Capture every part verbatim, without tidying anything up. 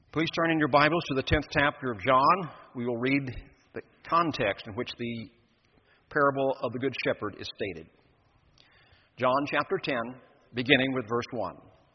Please turn in your Bibles to the tenth chapter of John. We will read the context in which the parable of the Good Shepherd is stated. John chapter ten, beginning with verse one.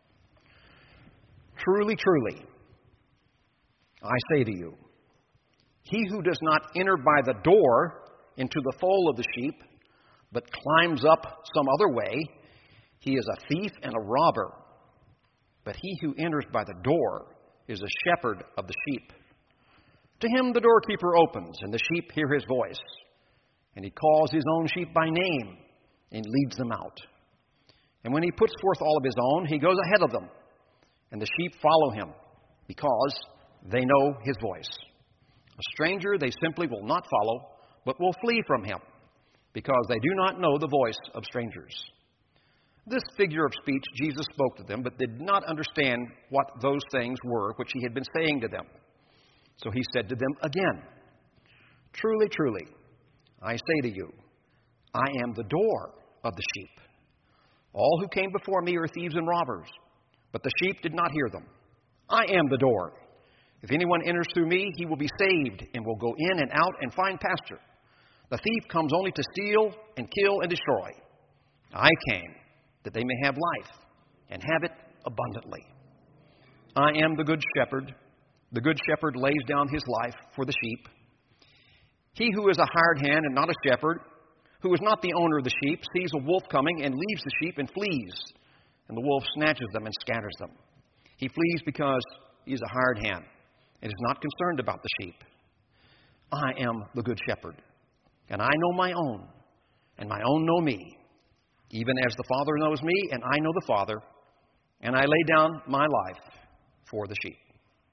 Truly, truly, I say to you, he who does not enter by the door into the fold of the sheep, but climbs up some other way, he is a thief and a robber. But he who enters by the door is a shepherd of the sheep. To him the doorkeeper opens, and the sheep hear his voice. And he calls his own sheep by name and leads them out. And when he puts forth all of his own, he goes ahead of them. And the sheep follow him, because they know his voice. A stranger they simply will not follow, but will flee from him, because they do not know the voice of strangers. This figure of speech Jesus spoke to them, but did not understand what those things were which he had been saying to them. So he said to them again, Truly, truly, I say to you, I am the door of the sheep. All who came before me are thieves and robbers, but the sheep did not hear them. I am the door. If anyone enters through me, he will be saved and will go in and out and find pasture. The thief comes only to steal and kill and destroy. I came that they may have life and have it abundantly. I am the good shepherd. The good shepherd lays down his life for the sheep. He who is a hired hand and not a shepherd, who is not the owner of the sheep, sees a wolf coming and leaves the sheep and flees, and the wolf snatches them and scatters them. He flees because he is a hired hand and is not concerned about the sheep. I am the good shepherd, and I know my own, and my own know me, even as the Father knows me, and I know the Father, and I lay down my life for the sheep.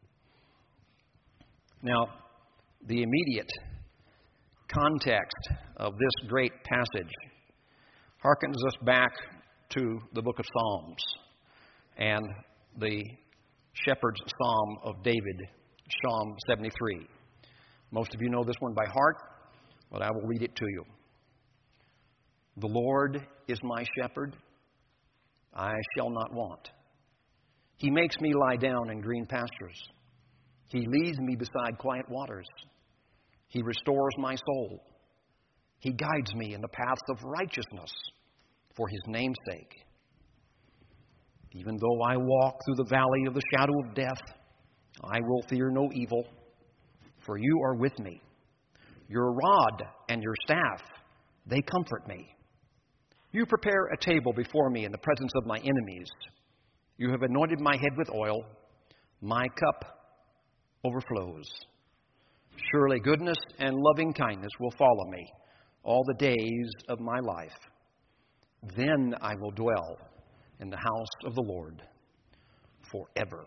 Now, the immediate context of this great passage harkens us back to the book of Psalms and the shepherd's psalm of David, Psalm seventy-three. Most of you know this one by heart, but I will read it to you. The Lord is my shepherd, I shall not want. He makes me lie down in green pastures. He leads me beside quiet waters. He restores my soul. He guides me in the paths of righteousness for his name's sake. Even though I walk through the valley of the shadow of death, I will fear no evil, for you are with me. Your rod and your staff, they comfort me. You prepare a table before me in the presence of my enemies. You have anointed my head with oil. My cup overflows. Surely goodness and loving kindness will follow me all the days of my life. Then I will dwell in the house of the Lord forever.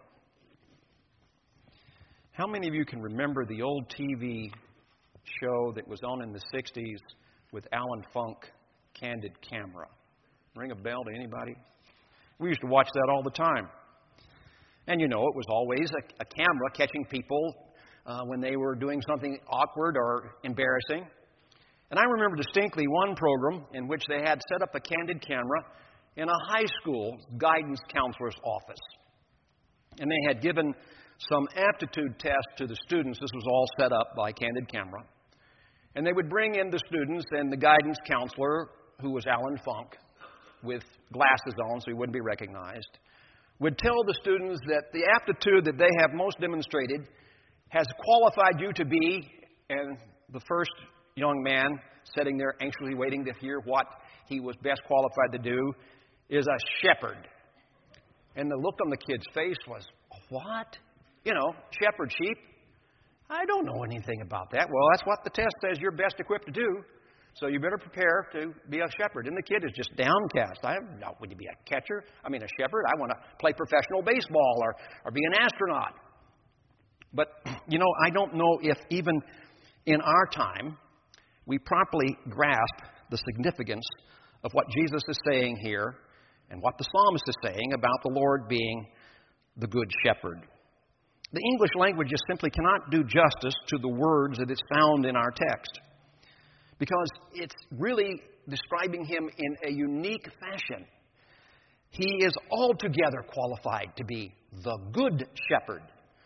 How many of you can remember the old T V show that was on in the sixties with Alan Funk, Candid Camera? Ring a bell to anybody? We used to watch that all the time. And you know, it was always a, a camera catching people uh, when they were doing something awkward or embarrassing. And I remember distinctly one program in which they had set up a candid camera in a high school guidance counselor's office. And they had given some aptitude tests to the students. This was all set up by Candid Camera. And they would bring in the students, and the guidance counselor, who was Alan Funk, with glasses on so he wouldn't be recognized, would tell the students that the aptitude that they have most demonstrated has qualified you to be, and the first young man sitting there anxiously waiting to hear what he was best qualified to do, is a shepherd. And the look on the kid's face was, what? You know, shepherd sheep? I don't know anything about that. Well, that's what the test says you're best equipped to do. So you better prepare to be a shepherd. And the kid is just downcast. I don't know, would you be a catcher? I mean, a shepherd? I want to play professional baseball or, or be an astronaut. But, you know, I don't know if even in our time we properly grasp the significance of what Jesus is saying here and what the psalmist is saying about the Lord being the good shepherd. The English language just simply cannot do justice to the words that is found in our text, because it's really describing him in a unique fashion. He is altogether qualified to be the good shepherd.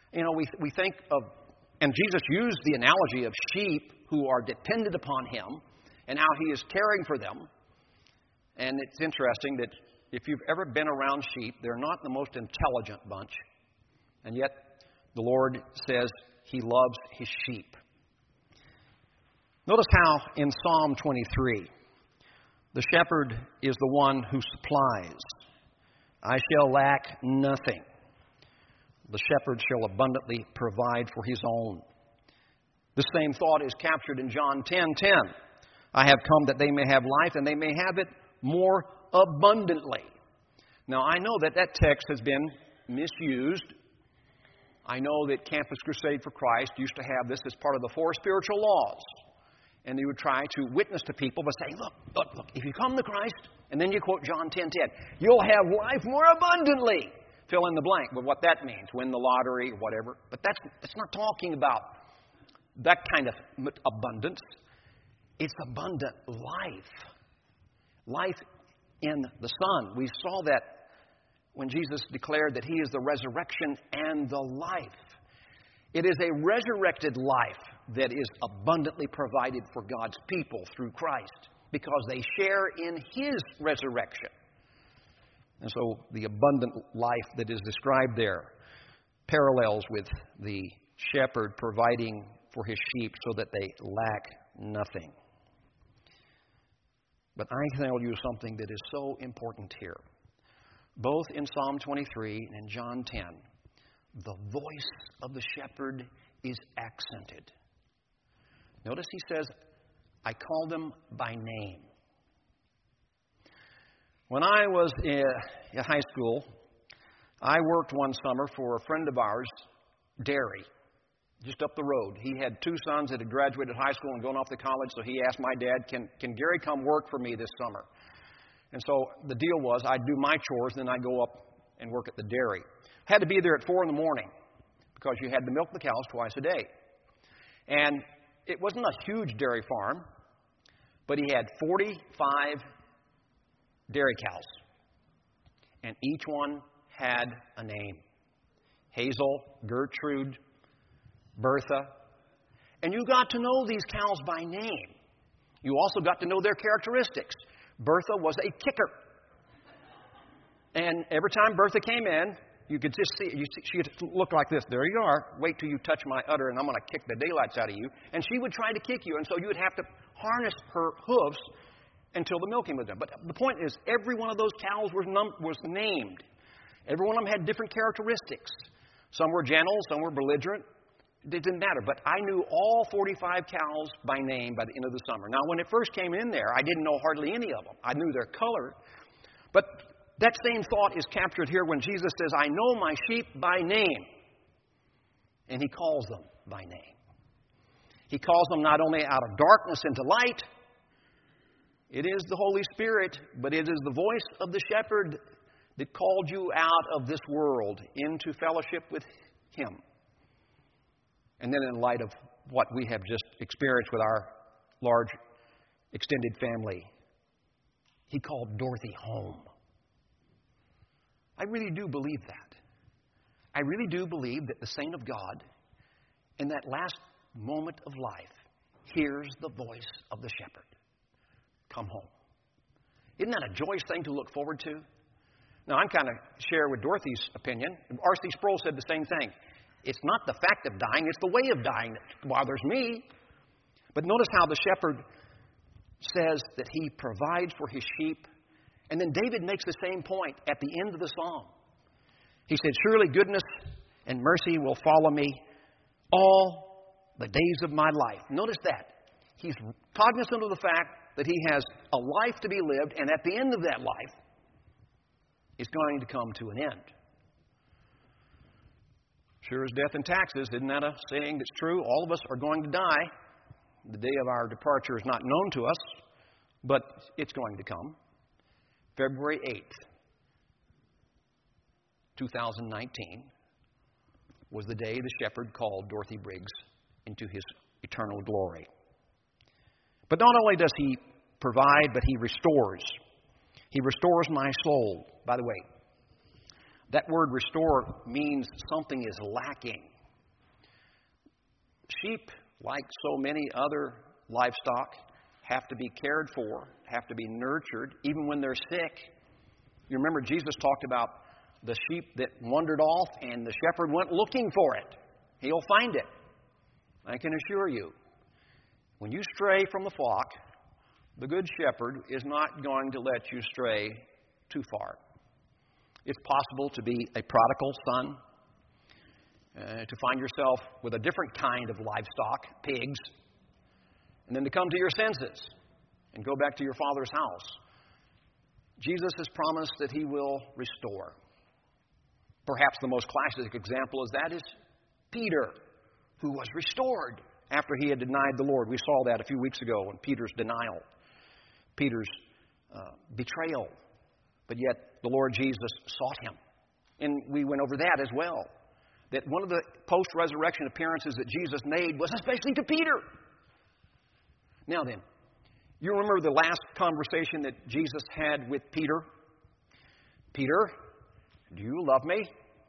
You know, we, we think of, and Jesus used the analogy of sheep who are dependent upon Him and how He is caring for them. And it's interesting that if you've ever been around sheep, they're not the most intelligent bunch. And yet, the Lord says He loves His sheep. Notice how in Psalm twenty-three, the shepherd is the one who supplies. I shall lack nothing. The shepherd shall abundantly provide for his own. The same thought is captured in John ten ten. I have come that they may have life and they may have it more abundantly. Now, I know that that text has been misused. I know that Campus Crusade for Christ used to have this as part of the four spiritual laws. And they would try to witness to people by saying, look, look, look, if you come to Christ, and then you quote John ten ten, you'll have life more abundantly. Fill in the blank with what that means, win the lottery, whatever. But that's, that's not talking about that kind of abundance. It's abundant life. Life in the Son. We saw that when Jesus declared that He is the resurrection and the life. It is a resurrected life that is abundantly provided for God's people through Christ because they share in His resurrection. And so the abundant life that is described there parallels with the shepherd providing for his sheep so that they lack nothing. But I tell you something that is so important here. Both in Psalm twenty-three and in John ten, the voice of the shepherd is accented. Notice he says, I call them by name. When I was in high school, I worked one summer for a friend of ours, Derry, just up the road. He had two sons that had graduated high school and gone off to college, so he asked my dad, can, can Gary come work for me this summer? And so the deal was I'd do my chores, then I'd go up and work at the dairy. I had to be there at four in the morning because you had to milk the cows twice a day. And it wasn't a huge dairy farm, but he had forty-five dairy cows. And each one had a name. Hazel, Gertrude, Bertha. And you got to know these cows by name. You also got to know their characteristics. Bertha was a kicker. And every time Bertha came in, you could just see, you see, she'd look like this. There you are. Wait till you touch my udder and I'm going to kick the daylights out of you. And she would try to kick you. And so you would have to harness her hooves until the milking was done. But the point is, every one of those cows was, num- was named. Every one of them had different characteristics. Some were gentle, some were belligerent. It didn't matter. But I knew all forty-five cows by name by the end of the summer. Now, when it first came in there, I didn't know hardly any of them. I knew their color. But that same thought is captured here when Jesus says, I know my sheep by name. And He calls them by name. He calls them not only out of darkness into light. It is the Holy Spirit, but it is the voice of the shepherd that called you out of this world into fellowship with Him. And then in light of what we have just experienced with our large extended family, He called Dorothy home. I really do believe that. I really do believe that the saint of God, in that last moment of life, hears the voice of the shepherd. Come home. Isn't that a joyous thing to look forward to? Now, I'm kind of share with Dorothy's opinion. R C Sproul said the same thing. It's not the fact of dying, it's the way of dying that bothers me. But notice how the shepherd says that He provides for His sheep. And then David makes the same point at the end of the psalm. He said, surely goodness and mercy will follow me all the days of my life. Notice that. He's cognizant of the fact that he has a life to be lived, and at the end of that life, it's going to come to an end. Sure as death and taxes, isn't that a saying that's true? All of us are going to die. The day of our departure is not known to us, but it's going to come. February eighth, twenty nineteen, was the day the shepherd called Dorothy Briggs into his eternal glory. But not only does He provide, but He restores. He restores my soul. By the way, that word restore means something is lacking. sheep, like so many other livestock, have to be cared for, have to be nurtured, even when they're sick. You remember Jesus talked about the sheep that wandered off, and the shepherd went looking for it. He'll find it. I can assure you, when you stray from the flock, the good shepherd is not going to let you stray too far. It's possible to be a prodigal son, uh, to find yourself with a different kind of livestock, pigs, and then to come to your senses and go back to your father's house. Jesus has promised that he will restore. Perhaps the most classic example of that is Peter, who was restored after he had denied the Lord. We saw that a few weeks ago in Peter's denial, Peter's uh, betrayal. But yet the Lord Jesus sought him. And we went over that as well. That one of the post-resurrection appearances that Jesus made was especially to Peter. Now then, you remember the last conversation that Jesus had with Peter? Peter, do you love me?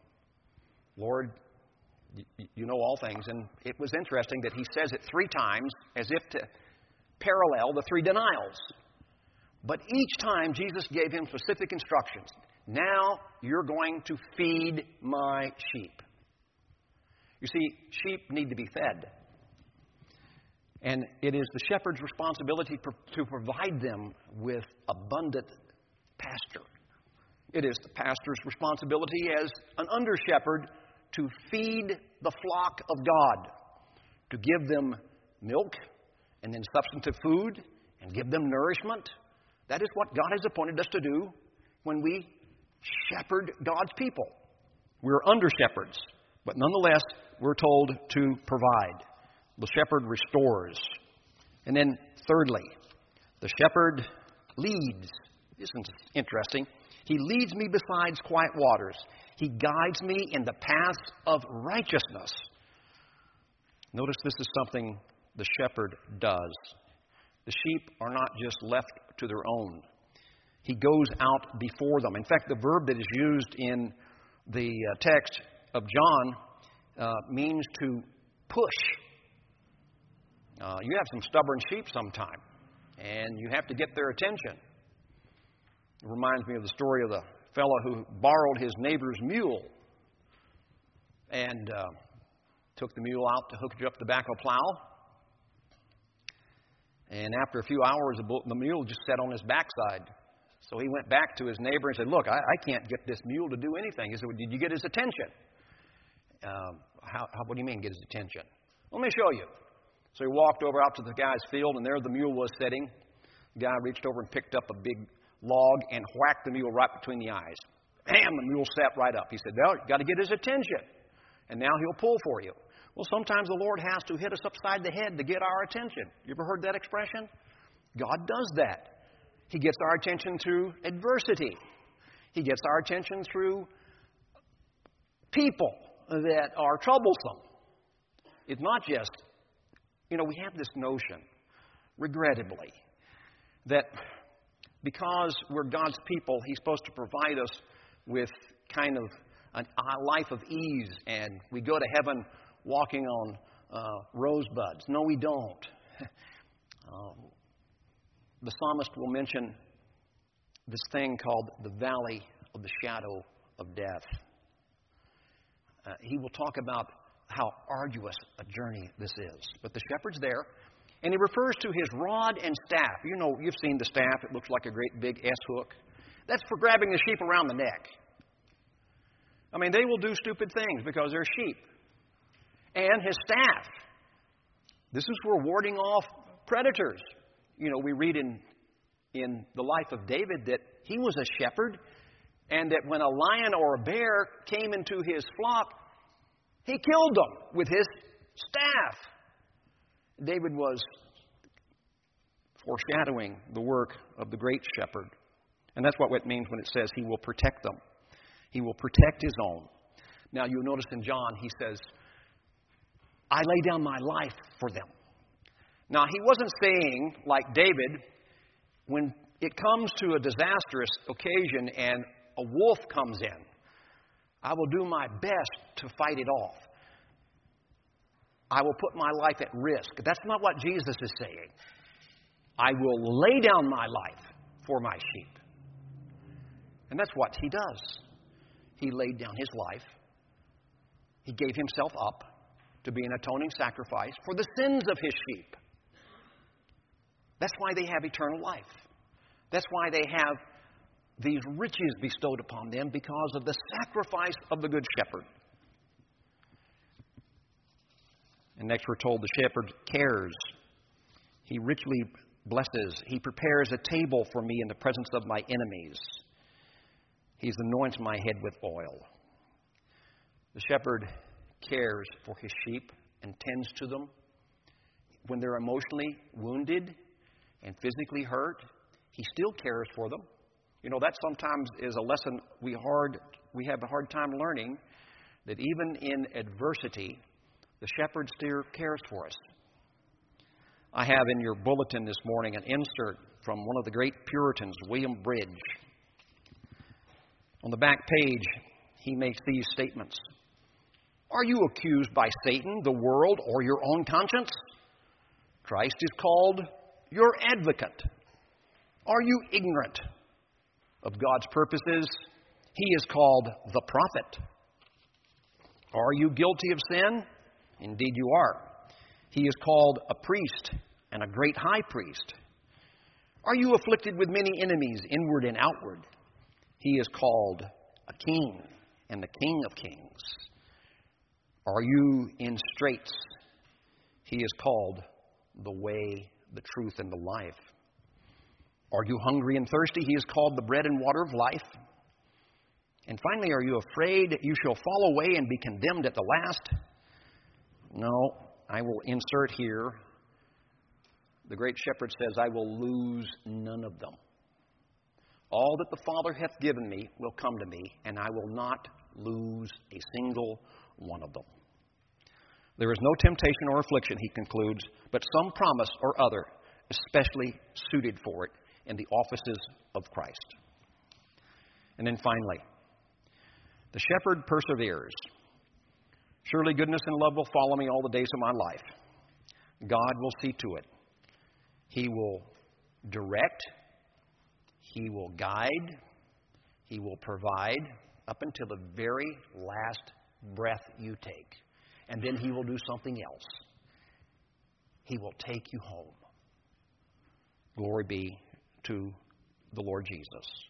Lord, you know all things. And it was interesting that he says it three times as if to parallel the three denials. But each time Jesus gave him specific instructions. Now you're going to feed my sheep. You see, sheep need to be fed. And it is the shepherd's responsibility to provide them with abundant pasture. It is the pastor's responsibility as an under-shepherd to feed the flock of God, to give them milk and then substantive food and give them nourishment. That is what God has appointed us to do when we shepherd God's people. We're under-shepherds, but nonetheless, we're told to provide. The shepherd restores. And then, thirdly, the shepherd leads. Isn't it interesting? He leads me beside quiet waters. He guides me in the paths of righteousness. Notice this is something the shepherd does. The sheep are not just left to their own. He goes out before them. In fact, the verb that is used in the text of John uh, means to push. Uh, you have some stubborn sheep sometime, and you have to get their attention. It reminds me of the story of the fellow who borrowed his neighbor's mule and uh, took the mule out to hook it up the back of a plow. And after a few hours, the mule just sat on his backside. So he went back to his neighbor and said, look, I, I can't get this mule to do anything. He said, well, did you get his attention? Uh, how, how, what do you mean, get his attention? Let me show you. So he walked over out to the guy's field, and there the mule was sitting. The guy reached over and picked up a big log and whacked the mule right between the eyes. Bam! The mule sat right up. He said, well, you've got to get his attention. And now he'll pull for you. Well, sometimes the Lord has to hit us upside the head to get our attention. You ever heard that expression? God does that. He gets our attention through adversity. He gets our attention through people that are troublesome. It's not just, you know, we have this notion, regrettably, that because we're God's people, He's supposed to provide us with kind of a life of ease, and we go to heaven walking on uh, rosebuds. No, we don't. um, the psalmist will mention this thing called the valley of the shadow of death. Uh, he will talk about how arduous a journey this is. But the shepherd's there, and he refers to his rod and staff. You know, you've seen the staff. It looks like a great big S-hook. That's for grabbing the sheep around the neck. I mean, they will do stupid things because they're sheep. And his staff. This is for warding off predators. You know, we read in, in the life of David that he was a shepherd, and that when a lion or a bear came into his flock, he killed them with his staff. David was foreshadowing the work of the great shepherd. And that's what it means when it says he will protect them. He will protect his own. Now, you'll notice in John, he says, I lay down my life for them. Now, he wasn't saying, like David, when it comes to a disastrous occasion and a wolf comes in, I will do my best to fight it off. I will put my life at risk. That's not what Jesus is saying. I will lay down my life for my sheep. And that's what he does. He laid down his life. He gave himself up to be an atoning sacrifice for the sins of his sheep. That's why they have eternal life. That's why they have these riches bestowed upon them, because of the sacrifice of the Good Shepherd. And next we're told the shepherd cares. He richly blesses. He prepares a table for me in the presence of my enemies. He anoints my head with oil. The shepherd cares for his sheep and tends to them. When they're emotionally wounded and physically hurt, he still cares for them. You know, that sometimes is a lesson we hard we have a hard time learning, that even in adversity, the shepherd still cares for us. I have in your bulletin this morning an insert from one of the great Puritans, William Bridge. On the back page, he makes these statements. Are you accused by Satan, the world, or your own conscience? Christ is called your advocate. Are you ignorant of God's purposes? He is called the prophet. Are you guilty of sin? Indeed you are. He is called a priest and a great high priest. Are you afflicted with many enemies, inward and outward? He is called a king and the King of kings. Are you in straits? He is called the way, the truth, and the life. Are you hungry and thirsty? He is called the bread and water of life. And finally, are you afraid you shall fall away and be condemned at the last? No, I will insert here. The great shepherd says, I will lose none of them. All that the Father hath given me will come to me, and I will not lose a single one of them. There is no temptation or affliction, he concludes, but some promise or other, especially suited for it in the offices of Christ. And then finally, the shepherd perseveres. Surely goodness and love will follow me all the days of my life. God will see to it. He will direct. He will guide. He will provide up until the very last breath you take. And then he will do something else. He will take you home. Glory be to the Lord Jesus.